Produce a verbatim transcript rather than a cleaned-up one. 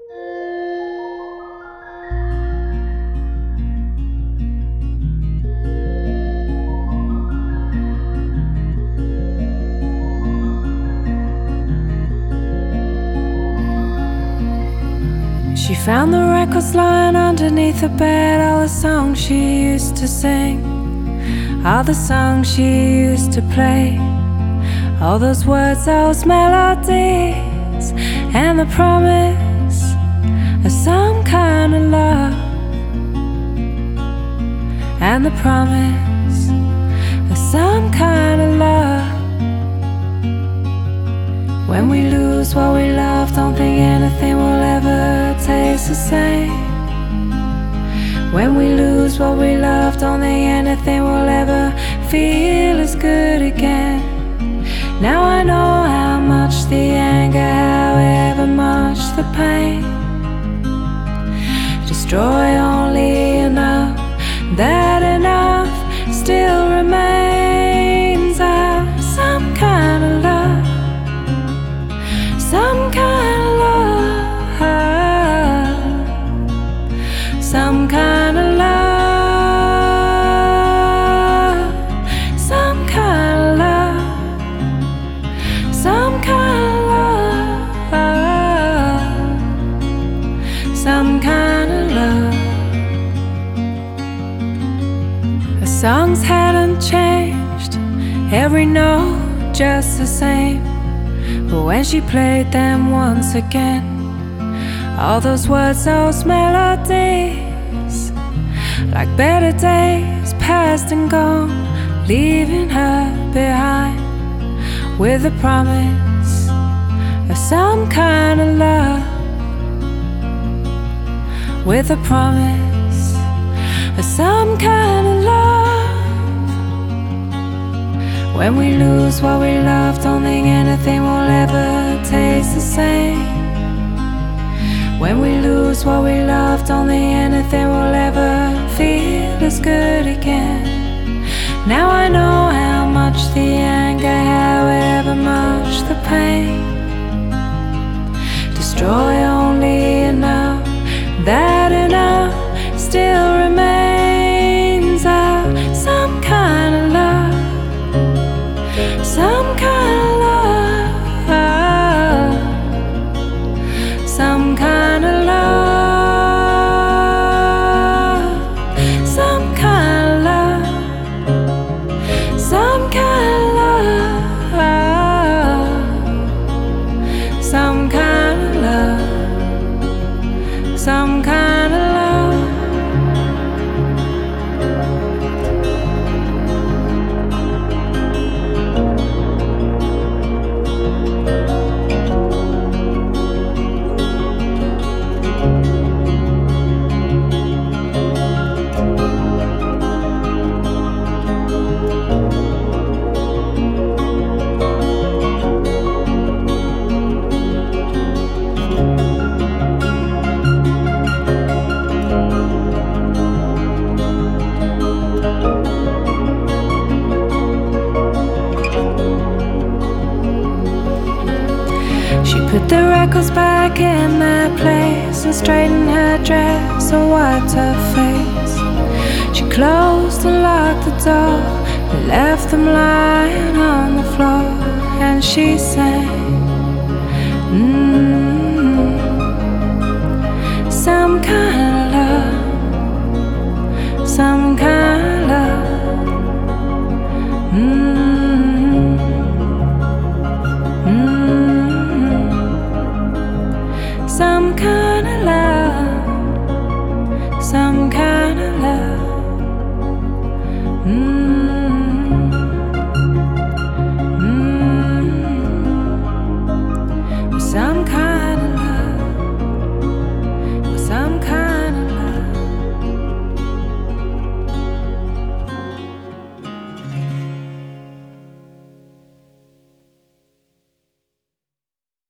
She found the records lying underneath the bed, all the songs she used to sing, all the songs she used to play, all those words, those melodies, and the promise of some kind of love, and the promise of some kind of love. When we lose what we love, don't think anything will ever taste the same. When we lose what we love, don't think anything will ever feel as good again. Now I know how much the anger, however much the pain, destroy only enough, that enough still remains of some kind of love, some kind of love, some kind of love, some kind of love, some kind of love, some kind of love. The songs hadn't changed, every note just the same. But when she played them once again, all those words, those melodies, like better days past and gone, leaving her behind with a promise of some kind of love, with a promise of some kind of love. When we lose what we love, don't think anything will ever taste the same. When we lose what we love, don't think anything will ever feel as good again. Now I know how much the anger, however much the pain, destroy only enough, that enough still remains of some kind of love, some kind of love, some kind of love, some kind of love, some kind of love, some kind of love, some kind of love. She put the records back in their place and straightened her dress and wiped her face. She closed and locked the door and left them lying on the floor, and she sang, mm-hmm, some kind of love, some kind of love, mm-hmm, mm-hmm, some kind of love, some kind of love, mm-hmm.